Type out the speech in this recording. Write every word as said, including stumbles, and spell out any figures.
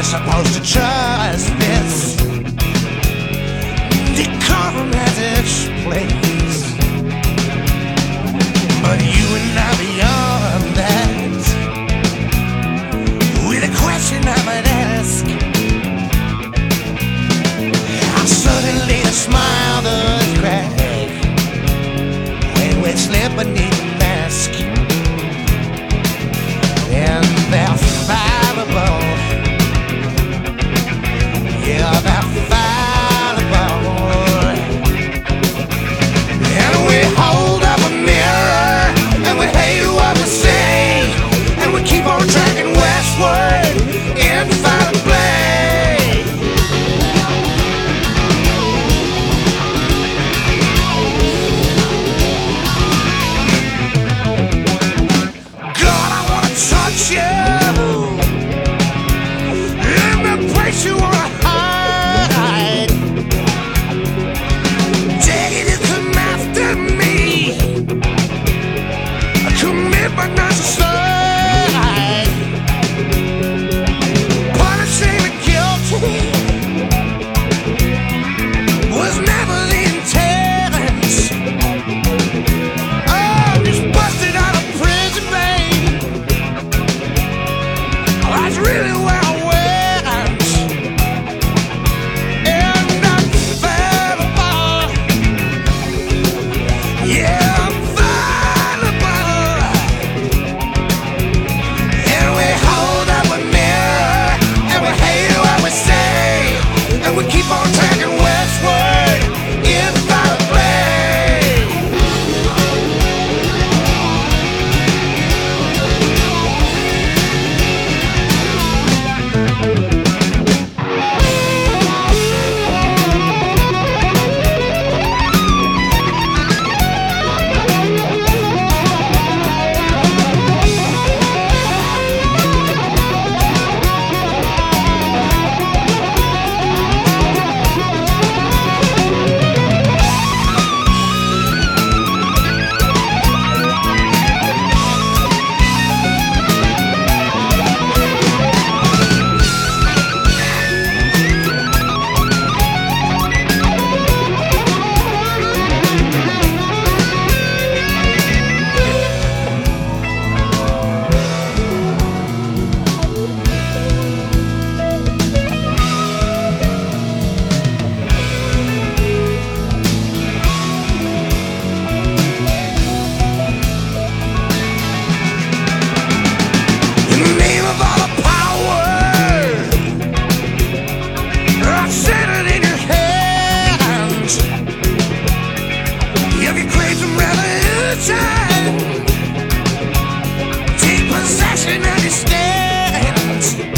supposed to trust this decorum has its place, but you and I beyond that. With a question I might ask, suddenly the smile does crack when we slip beneath the mask, and they're fallible. Yeah, they're fallible. And we hold up a mirror and we hate what we say, and we keep on tracking westward infallibly. You wanna hide, dare you to come after me, commit but not suicide, punishing the guilty was never the intent. Oh, just busted out of prison, babe. Oh, that's really where I went. We keep on tracking westward infallibly. Take possession of your stand.